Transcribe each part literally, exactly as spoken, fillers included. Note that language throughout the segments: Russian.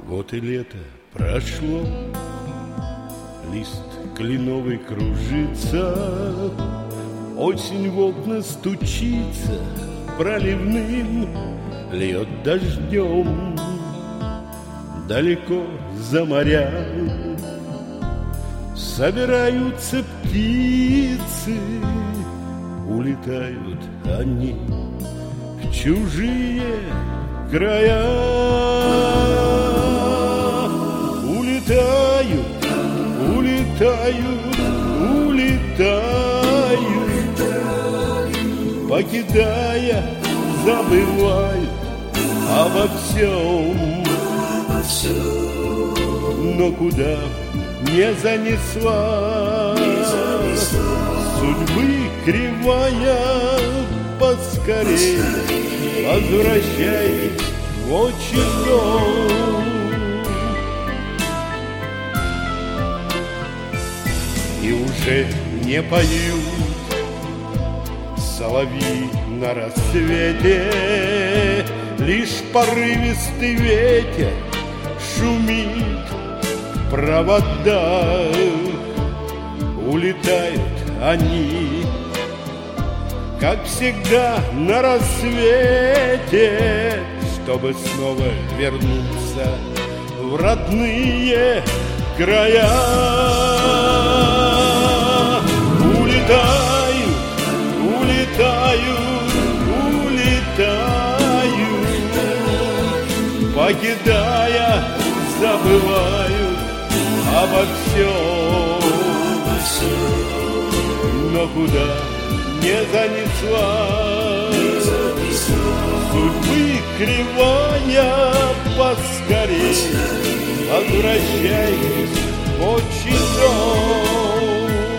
Вот и лето прошло, лист кленовый кружится, осень в окна стучится, проливным льет дождем. Далеко за моря собираются птицы, улетают они в чужие края. Улетают, улетают, улетают, покидая, забывают обо всем. Но куда не занесла судьбы кривая, поскорей возвращайтесь в отчий дом. И уже не поют соловьи на рассвете, лишь порывистый ветер шумит в проводах. Улетают они, как всегда, на рассвете, чтобы снова вернуться в родные края. Улетают, улетают, улетают, покидая, забывают обо всем. Но куда не занесла судьбы кривая, поскорей возвращайтесь в отчий дом.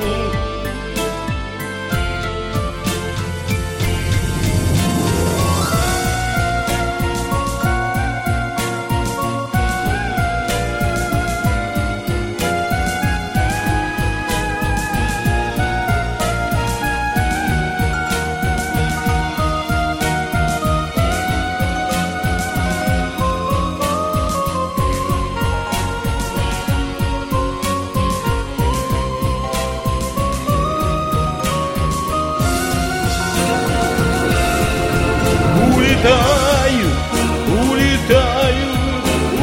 Улетают, улетают,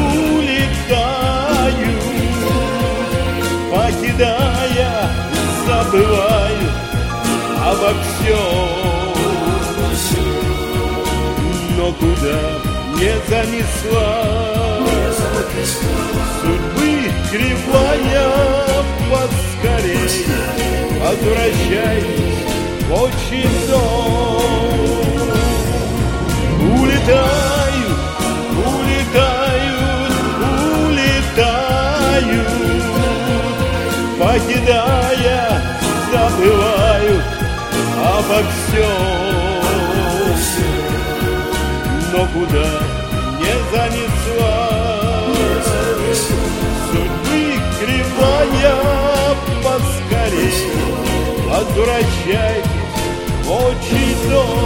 улетают, покидая, забывают обо всем. Но куда не занесла судьбы кривая, поскорей возвращайтесь в отчий дом. Улетают, улетают, улетают, покидая, забывают обо всем. Но куда не занесла судьбы кривая, поскорей возвращайтесь в отчий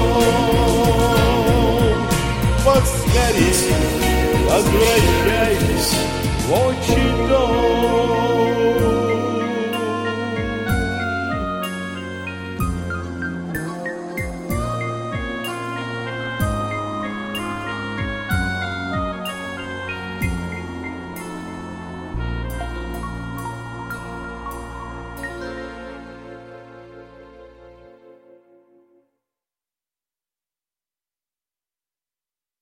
дом. Поскорей возвращайтесь в отчий дом.